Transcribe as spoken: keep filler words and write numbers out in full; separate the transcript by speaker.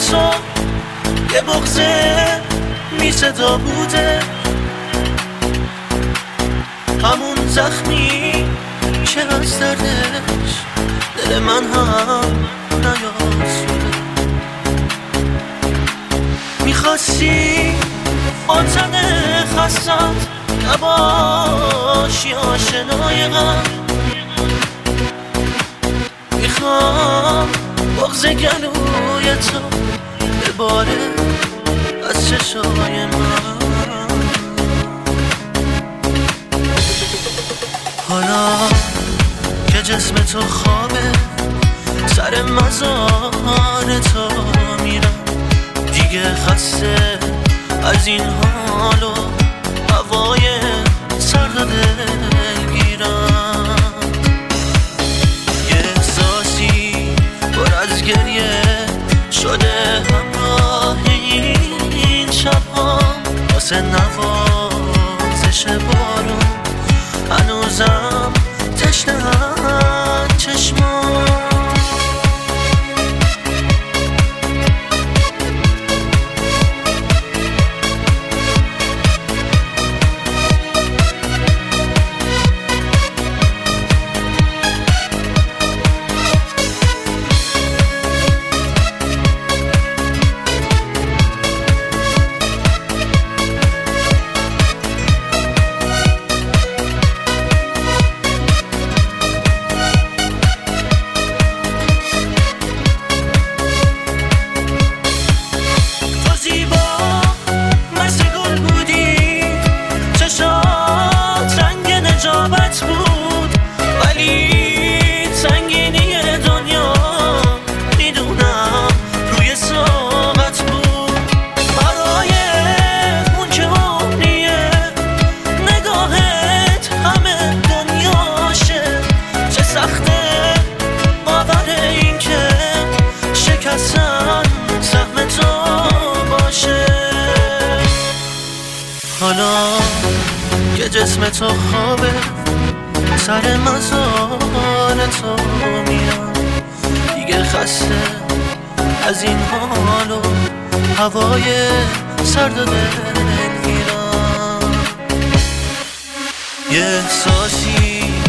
Speaker 1: تو یه بغزه می صدا بوده، همون زخمی که از دردش دل من هم نیاسوده. میخواستی با تن خستم نباشی آشنای غم، میخوام بغض گلوی تو بباره از چشای من. حالا که جسم تو خوابه سر مزار تو میرم، دیگه خسته از این حال و هوای سرد و دلگیرم. یه احساسی پر از گریه شده همراه این شبها، واسه نوازش بارون هنوزم تشنه‌ان چشمام. بود ولی سنگینی دنیا میدونم روی ساقت بود، برای اون که عمریه نگاهت همه دنیاشه. چه سخته باور این که شکستن سهم تو باشه. حالا که جسم تو خوابه سر مزار تو میرم، دیگه خسته از این حال و هوای سرد و دلگیرم. یه احساسی